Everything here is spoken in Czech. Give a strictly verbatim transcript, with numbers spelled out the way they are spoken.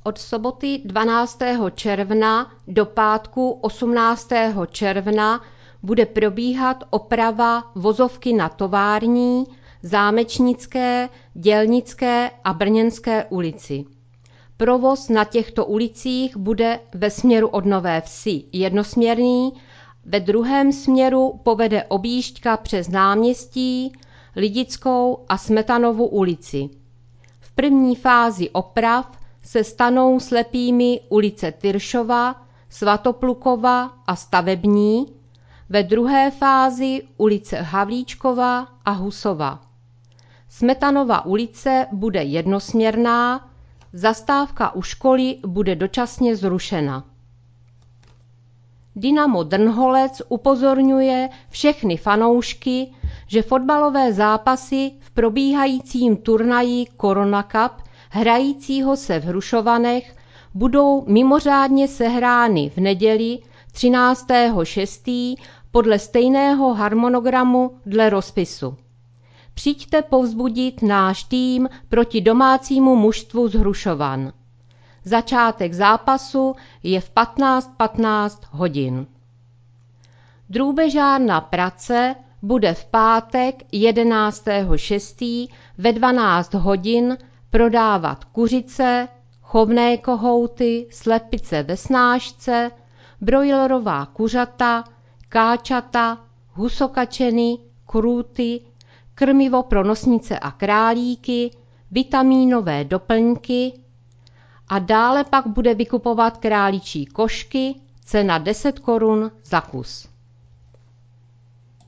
Od soboty dvanáctého června do pátku osmnáctého června bude probíhat oprava vozovky na Tovární, Zámečnické, Dělnické a Brněnské ulici. Provoz na těchto ulicích bude ve směru od Nové Vsi jednosměrný, ve druhém směru povede objížďka přes náměstí, Lidickou a Smetanovu ulici. V první fázi oprav se stanou slepými ulice Tyršova, Svatoplukova a Stavební, ve druhé fázi ulice Havlíčkova a Husova. Smetanova ulice bude jednosměrná, zastávka u školy bude dočasně zrušena. Dynamo Drnholec upozorňuje všechny fanoušky, že fotbalové zápasy v probíhajícím turnaji Corona Cup, hrajícího se v Hrušovanech, budou mimořádně sehrány v neděli třináctého šestého podle stejného harmonogramu dle rozpisu. Přijďte povzbudit náš tým proti domácímu mužstvu z Hrušovan. Začátek zápasu je v patnáct patnáct hodin. Drůbežárna Prace bude v pátek jedenáctého šestého ve dvanáct hodin prodávat kuřice, chovné kohouty, slepice ve snášce, brojlerová kuřata, káčata, husokačeny, krůty, krmivo pro nosnice a králíky, vitamínové doplňky a dále pak bude vykupovat králičí košky, cena deset korun za kus.